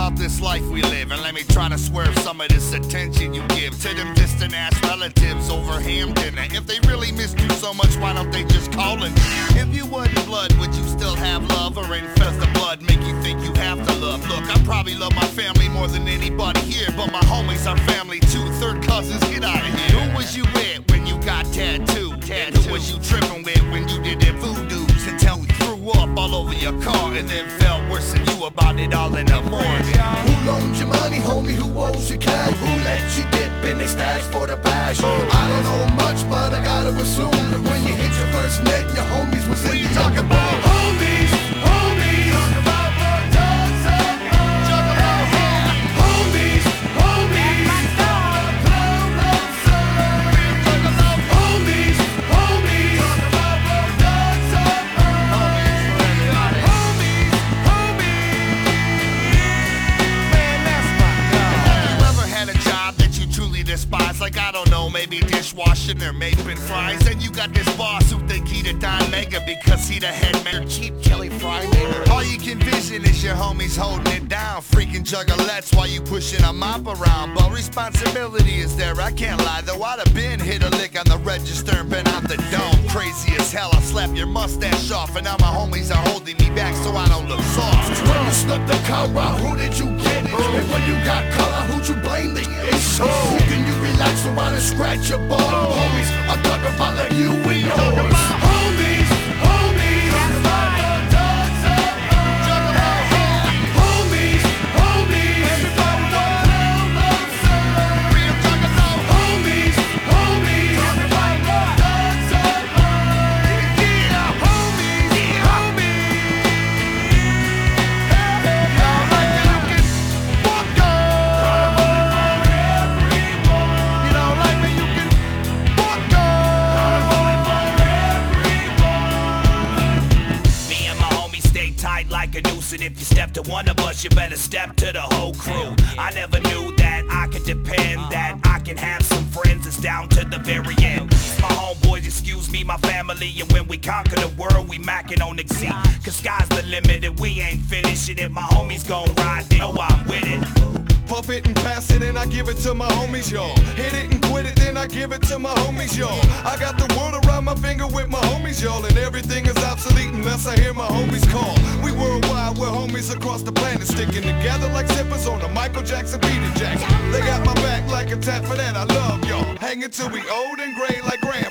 about this life we live, and let me try to swerve some of this attention you give to them distant ass relatives over ham dinner. If they really missed you so much, why don't they just call and if you wasn't blood, would you still have love, or infest the blood make you think you have to love? Look, I probably love my family more than anybody here, but my homies are family too. Third cousins, get out of here. Who was you with when you got tattooed? Who was you tripping with when you did their voodoos until we threw up all over your car and then felt worse than you about it all in the morning? Who loaned you money, homie? Who owes you cash? Who let you dip in they stash for the bash? I don't know much, but I gotta assume that when you hit your first net, your homies was in the talk about homies, homies. Talk about blood, dogs, talk about homies, homies. Despise, like I don't know, maybe dishwashing or making fries, and you got this boss who think he the Don Mega because he the head man, cheap Kelly Fry maker. All you can vision is your homies holding it down, freaking juggalettes while you pushing a mop around. But responsibility is there, I can't lie though. I'd have been hit a lick on the register and been out the dome. Crazy as hell, I slap your mustache off, and now my homies are holding me back so I don't look soft. When you snuck the car out, who did you get it? And when you got color, who'd you blame the issue? Can you relax around and scratch your ball? Homies, I'm talking about like you and yours. Homies, homies. Talk about the dogs, talk about homies, homies. Everybody knows we're talking about homies, homies. Talk about the dogs, yeah, homies, homies. Y'all like that you can walk on. You don't like me, you can walk on. Me and my homies stay tight like a noose, and if you step to one of us, you better step to the whole crew. I never knew that I could depend, that I can have some friends that's down to the very end. My homeboys, excuse me, my family, and when we conquer the world, we macking on the seat. Cause sky's the limit and we ain't finishing it. My homies gon' ride, they know I'm with it. Puff it and pass it and I give it to my homies, y'all. Hit it and quit it, then I give it to my homies, y'all. I got the world around my finger with my homies, y'all. And everything is obsolete unless I hear my homies call. We worldwide, we're homies across the planet, sticking together like zippers on a Michael Jackson beat jacket. They got my back like a tap for that, I love y'all. Hanging till we old and gray like grandma.